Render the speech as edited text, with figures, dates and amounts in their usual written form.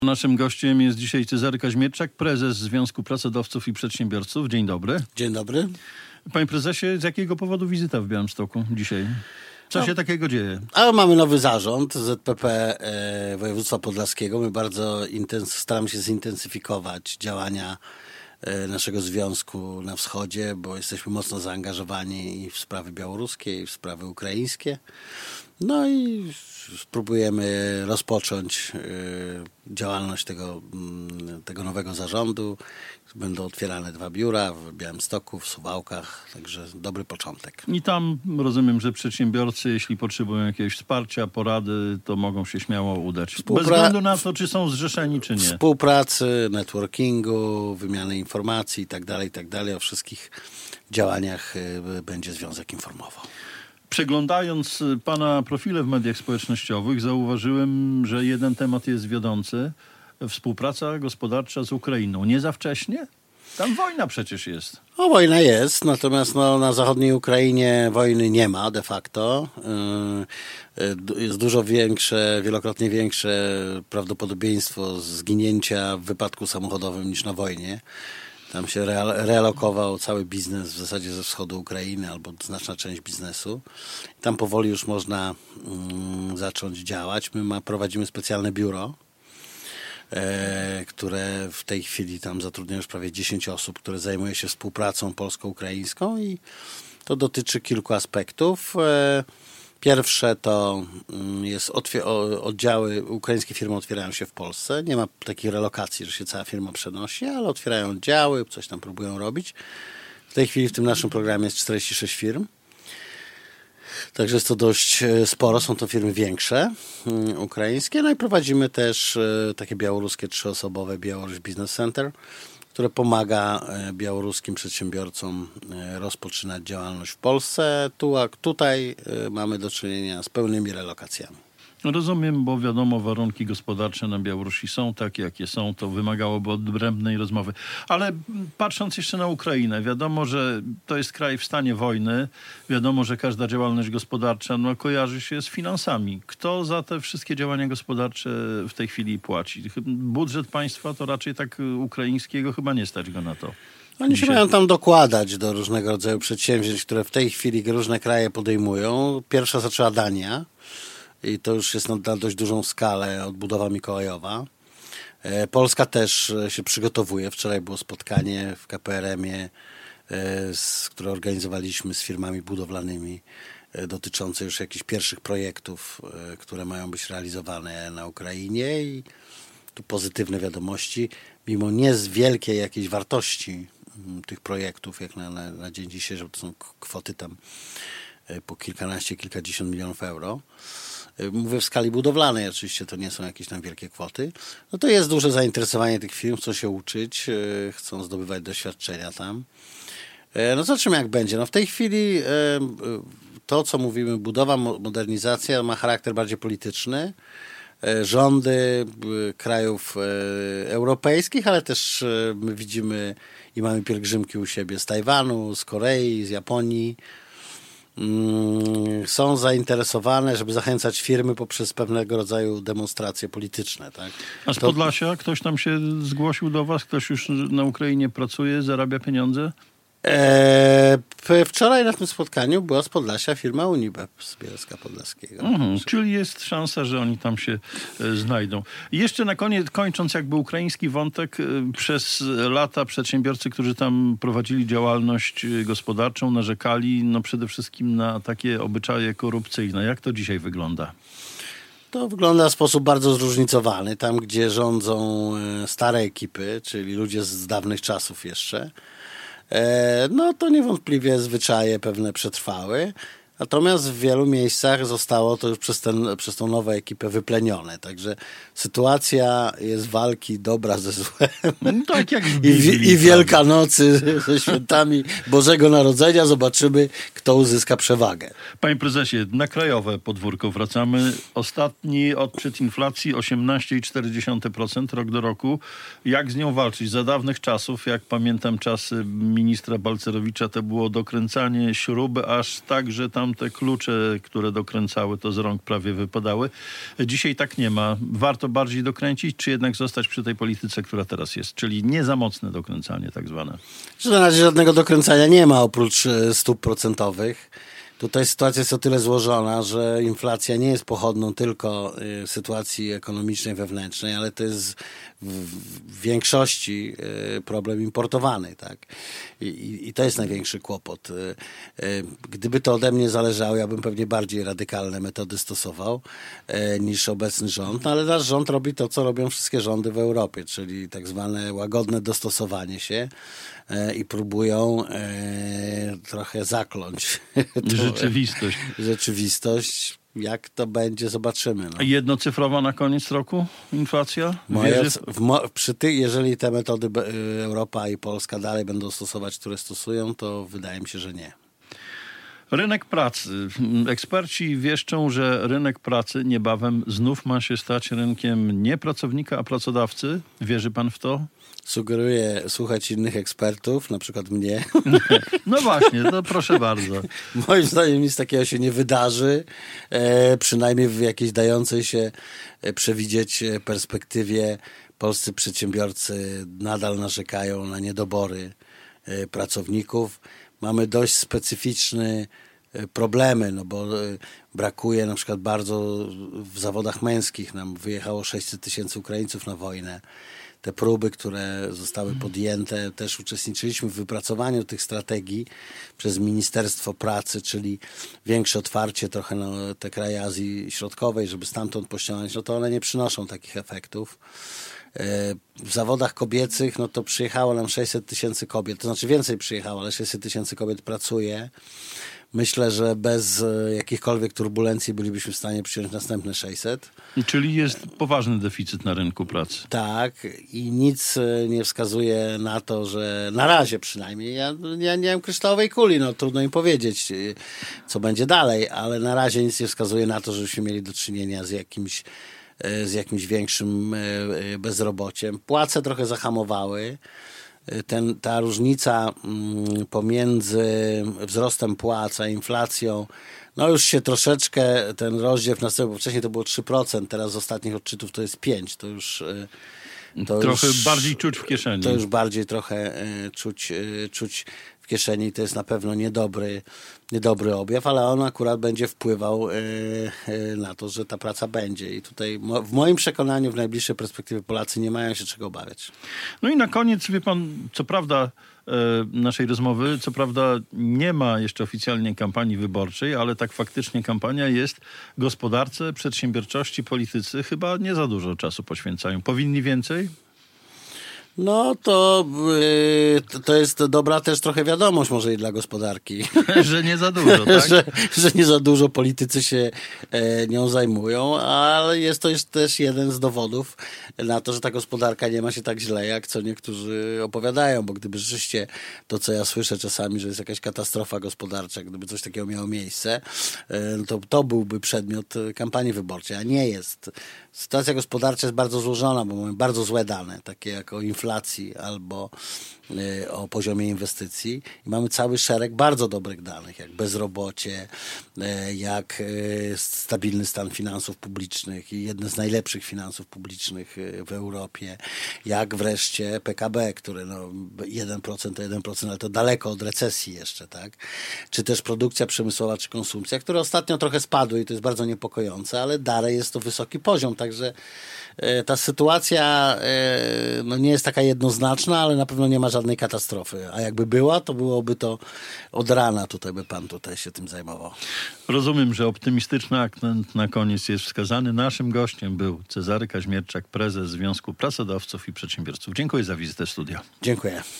Naszym gościem jest dzisiaj Cezary Kaźmierczak, prezes Związku Pracodawców i Przedsiębiorców. Dzień dobry. Dzień dobry. Panie prezesie, z jakiego powodu wizyta w Białymstoku dzisiaj? Co się takiego dzieje? Mamy nowy zarząd ZPP Województwa Podlaskiego. My bardzo staramy się zintensyfikować działania naszego związku na wschodzie, bo jesteśmy mocno zaangażowani i w sprawy białoruskie, i w sprawy ukraińskie. No i spróbujemy rozpocząć działalność tego nowego zarządu. Będą otwierane 2 biura w Białymstoku, w Suwałkach, także dobry początek. I tam rozumiem, że przedsiębiorcy, jeśli potrzebują jakiegoś wsparcia, porady, to mogą się śmiało udać. Bez względu na to, czy są zrzeszeni, czy nie. Współpracy, networkingu, wymiany informacji i tak dalej. O wszystkich działaniach będzie związek informował. Przeglądając pana profile w mediach społecznościowych, zauważyłem, że jeden temat jest wiodący. Współpraca gospodarcza z Ukrainą. Nie za wcześnie? Tam wojna przecież jest. Wojna jest, natomiast na zachodniej Ukrainie wojny nie ma de facto. Jest dużo większe, wielokrotnie większe prawdopodobieństwo zginięcia w wypadku samochodowym niż na wojnie. Tam się realokował cały biznes w zasadzie ze wschodu Ukrainy albo znaczna część biznesu. Tam powoli już można zacząć działać. My prowadzimy specjalne biuro, które w tej chwili tam zatrudnia już prawie 10 osób, które zajmuje się współpracą polsko-ukraińską i to dotyczy kilku aspektów. Pierwsze to jest oddziały, ukraińskie firmy otwierają się w Polsce. Nie ma takiej relokacji, że się cała firma przenosi, ale otwierają oddziały, coś tam próbują robić. W tej chwili w tym naszym programie jest 46 firm. Także jest to dość sporo, są to firmy większe, ukraińskie. No i prowadzimy też takie białoruskie 3-osobowe Białoruś Business Center, które pomaga białoruskim przedsiębiorcom rozpoczynać działalność w Polsce. Tutaj mamy do czynienia z pełnymi relokacjami. Rozumiem, bo wiadomo, warunki gospodarcze na Białorusi są takie, jakie są. To wymagałoby odrębnej rozmowy. Ale patrząc jeszcze na Ukrainę, wiadomo, że to jest kraj w stanie wojny. Wiadomo, że każda działalność gospodarcza kojarzy się z finansami. Kto za te wszystkie działania gospodarcze w tej chwili płaci? Budżet państwa to raczej tak ukraińskiego chyba nie stać go na to. Oni się mają tam dokładać do różnego rodzaju przedsięwzięć, które w tej chwili różne kraje podejmują. Pierwsza zaczęła Dania. I to już jest na dość dużą skalę odbudowa mikołajowa. Polska też się przygotowuje. Wczoraj było spotkanie w KPRM-ie, które organizowaliśmy z firmami budowlanymi dotyczące już jakichś pierwszych projektów, które mają być realizowane na Ukrainie. I tu pozytywne wiadomości. Mimo nie z wielkiej jakiejś wartości tych projektów, jak na dzień dzisiejszy, to są kwoty tam po kilkanaście, kilkadziesiąt milionów euro. Mówię w skali budowlanej, oczywiście to nie są jakieś tam wielkie kwoty. No to jest duże zainteresowanie tych firm, chcą się uczyć, chcą zdobywać doświadczenia tam. No zobaczymy jak będzie. No w tej chwili to, co mówimy, budowa, modernizacja ma charakter bardziej polityczny. Rządy krajów europejskich, ale też my widzimy i mamy pielgrzymki u siebie z Tajwanu, z Korei, z Japonii. Są zainteresowane, żeby zachęcać firmy poprzez pewnego rodzaju demonstracje polityczne. Tak? A z Podlasia ktoś tam się zgłosił do was? Ktoś już na Ukrainie pracuje, zarabia pieniądze? Wczoraj na tym spotkaniu była z Podlasia firma Unibep z Bielska Podlaskiego. Czyli jest szansa, że oni tam się znajdą. I jeszcze na koniec, kończąc jakby ukraiński wątek, przez lata przedsiębiorcy, którzy tam prowadzili działalność gospodarczą, narzekali przede wszystkim na takie obyczaje korupcyjne. Jak to dzisiaj wygląda? To wygląda w sposób bardzo zróżnicowany. Tam, gdzie rządzą stare ekipy, czyli ludzie z dawnych czasów jeszcze, no to niewątpliwie zwyczaje pewne przetrwały. Natomiast w wielu miejscach zostało to już przez tą nową ekipę wyplenione. Także sytuacja jest walki dobra ze złem. Tak jak I Wielkanocy ze świętami Bożego Narodzenia zobaczymy, kto uzyska przewagę. Panie prezesie, na krajowe podwórko wracamy. Ostatni odczyt inflacji 18,4% rok do roku. Jak z nią walczyć? Za dawnych czasów, jak pamiętam czasy ministra Balcerowicza, to było dokręcanie śruby aż tak, że tam tam te klucze, które dokręcały, to z rąk prawie wypadały. Dzisiaj tak nie ma. Warto bardziej dokręcić, czy jednak zostać przy tej polityce, która teraz jest? Czyli nie za mocne dokręcanie tak zwane. Na razie żadnego dokręcania nie ma oprócz stóp procentowych. Tutaj sytuacja jest o tyle złożona, że inflacja nie jest pochodną tylko sytuacji ekonomicznej wewnętrznej, ale to jest w większości problem importowany, tak? I to jest największy kłopot. Gdyby to ode mnie zależało, ja bym pewnie bardziej radykalne metody stosował niż obecny rząd, no ale nasz rząd robi to, co robią wszystkie rządy w Europie, czyli tak zwane łagodne dostosowanie się i próbują trochę zakląć rzeczywistość. Jak to będzie, zobaczymy. No. Jednocyfrowa na koniec roku inflacja? Jeżeli te metody Europa i Polska dalej będą stosować, które stosują, to wydaje mi się, że nie. Rynek pracy. Eksperci wieszczą, że rynek pracy niebawem znów ma się stać rynkiem nie pracownika, a pracodawcy. Wierzy pan w to? Sugeruję słuchać innych ekspertów, na przykład mnie. No właśnie, to proszę bardzo. Moim zdaniem nic takiego się nie wydarzy, przynajmniej w jakiejś dającej się przewidzieć perspektywie. Polscy przedsiębiorcy nadal narzekają na niedobory pracowników. Mamy dość specyficzne problemy, no bo brakuje na przykład bardzo w zawodach męskich. Nam wyjechało 600 000 Ukraińców na wojnę. Te próby, które zostały podjęte, też uczestniczyliśmy w wypracowaniu tych strategii przez Ministerstwo Pracy, czyli większe otwarcie trochę na te kraje Azji Środkowej, żeby stamtąd pościągnąć, no to one nie przynoszą takich efektów. W zawodach kobiecych, no to przyjechało nam 600 000 kobiet, to znaczy więcej przyjechało, ale 600 000 kobiet pracuje. Myślę, że bez jakichkolwiek turbulencji bylibyśmy w stanie przyjąć następne 600. Czyli jest poważny deficyt na rynku pracy. Tak, i nic nie wskazuje na to, że na razie przynajmniej, ja nie mam kryształowej kuli, no trudno im powiedzieć, co będzie dalej, ale na razie nic nie wskazuje na to, żebyśmy mieli do czynienia z jakimś większym bezrobociem. Płace trochę zahamowały. Ta różnica pomiędzy wzrostem płac a inflacją, no już się troszeczkę ten rozdziew nastąpił. Wcześniej to było 3%, teraz z ostatnich odczytów to jest 5%. Trochę bardziej czuć w kieszeni. To już bardziej trochę czuć w kieszeni. To jest na pewno niedobry objaw, ale on akurat będzie wpływał na to, że ta praca będzie. I tutaj w moim przekonaniu w najbliższej perspektywie Polacy nie mają się czego obawiać. No i na koniec, wie pan, co prawda naszej rozmowy, co prawda nie ma jeszcze oficjalnie kampanii wyborczej, ale tak faktycznie kampania jest gospodarce, przedsiębiorczości, politycy chyba nie za dużo czasu poświęcają. Powinni więcej? No to jest dobra też trochę wiadomość może i dla gospodarki. Że nie za dużo, tak? że nie za dużo politycy się nią zajmują, ale jest to też jeden z dowodów na to, że ta gospodarka nie ma się tak źle, jak co niektórzy opowiadają, bo gdyby rzeczywiście to, co ja słyszę czasami, że jest jakaś katastrofa gospodarcza, gdyby coś takiego miało miejsce, to byłby przedmiot kampanii wyborczej, a nie jest. Sytuacja gospodarcza jest bardzo złożona, bo mamy bardzo złe dane, takie jak o inflacji albo o poziomie inwestycji. I mamy cały szereg bardzo dobrych danych, jak bezrobocie, jak stabilny stan finansów publicznych i jedne z najlepszych finansów publicznych w Europie, jak wreszcie PKB, które 1% to 1%, ale to daleko od recesji jeszcze, tak? Czy też produkcja przemysłowa, czy konsumpcja, które ostatnio trochę spadły i to jest bardzo niepokojące, ale dalej jest to wysoki poziom, także ta sytuacja nie jest taka jednoznaczna, ale na pewno nie ma żadnej katastrofy. A jakby była, to byłoby to od rana by pan się tym zajmował. Rozumiem, że optymistyczny akcent na koniec jest wskazany. Naszym gościem był Cezary Kaźmierczak, prezes Związku Pracodawców i Przedsiębiorców. Dziękuję za wizytę w studio. Dziękuję.